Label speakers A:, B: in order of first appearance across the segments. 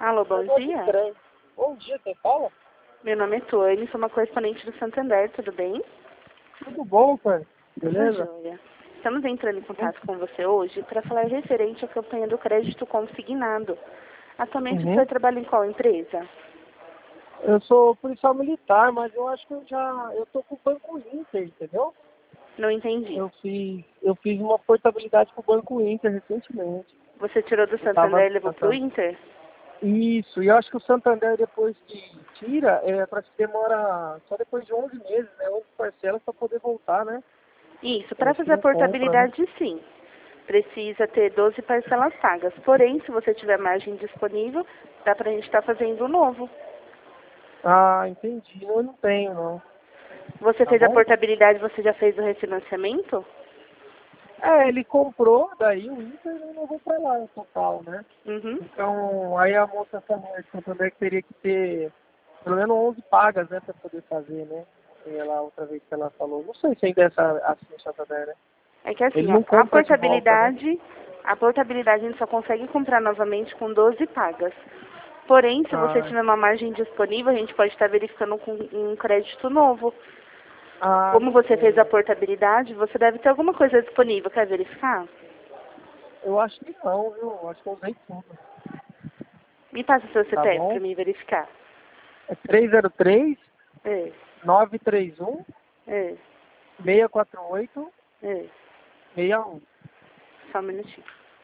A: Alô, bom dia.
B: Bom dia, quem fala?
A: Meu nome é Tuane, sou uma correspondente do Santander, tudo bem?
B: Tudo bom, cara?
A: Tudo
B: Beleza?
A: jóia. Estamos entrando em contato com você hoje para falar referente à campanha do crédito consignado. Atualmente
B: Uhum.
A: você trabalha em qual empresa?
B: Eu sou policial militar, mas eu acho que eu tô com o Banco Inter, entendeu?
A: Não entendi.
B: Eu fiz uma portabilidade com o Banco Inter recentemente.
A: Você tirou do
B: Eu tava
A: Santander e levou para o Inter?
B: Isso, e eu acho que o Santander depois que tira, parece que demora só depois de 11 meses, né? 11 parcelas para poder voltar, né?
A: Isso, para
B: Parece que
A: fazer a
B: não compra, né?
A: portabilidade sim. Precisa ter 12 parcelas pagas. Porém, se você tiver margem disponível, dá para a gente estar fazendo o novo.
B: Ah, entendi. Eu não tenho, não.
A: Você
B: Tá
A: fez a
B: bom?
A: portabilidade, você já fez o refinanciamento?
B: Ele comprou, daí o Inter e levou pra lá o total, né?
A: Uhum.
B: Então, aí a moça falou de Santander que teria que ter pelo menos 11 pagas, né, pra poder fazer, né? E ela, outra vez que ela falou, não sei se ainda é assim o Santander, né?
A: É que assim,
B: Ele
A: ó,
B: não compra de volta, né?
A: a portabilidade a gente só consegue comprar novamente com 12 pagas. Porém, se você
B: Ah,
A: tiver uma margem disponível, a gente pode estar verificando com um crédito novo. Como
B: não
A: você fez a
B: sei.
A: portabilidade, você deve ter alguma coisa disponível. Quer verificar?
B: Eu acho que não, viu? Eu acho que eu usei tudo.
A: Me passa o seu
B: Tá
A: CPF para
B: bom?
A: mim verificar.
B: É 303
A: É,
B: 931
A: é,
B: 648
A: é.
B: 61.
A: Só um minutinho.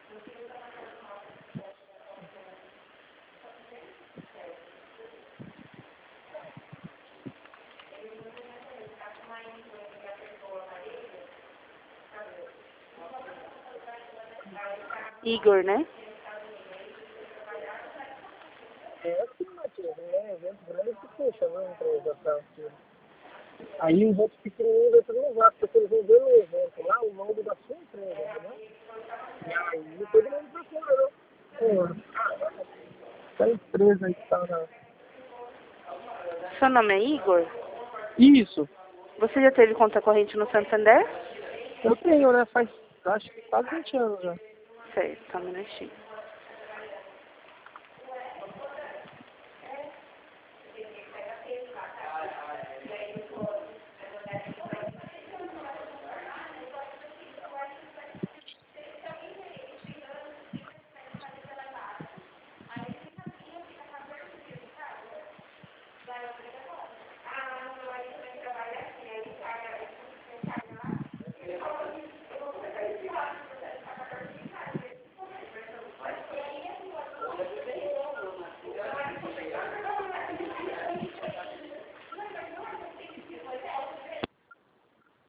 A: Igor, né?
B: Assim, Matheus, evento grande que fecha, né? Empresa pra Aí os outros pequenininhos entram no VAP, porque eles vão ver no evento lá o nome da sua empresa, entendeu? E aí todo mundo pra fora, né? Essa empresa aí que tá na...
A: Seu nome é Igor?
B: Isso,
A: Você já teve conta corrente no Santander?
B: eu tenho, né? Faz, acho que quase 20 anos já.
A: Certo, só um minutinho.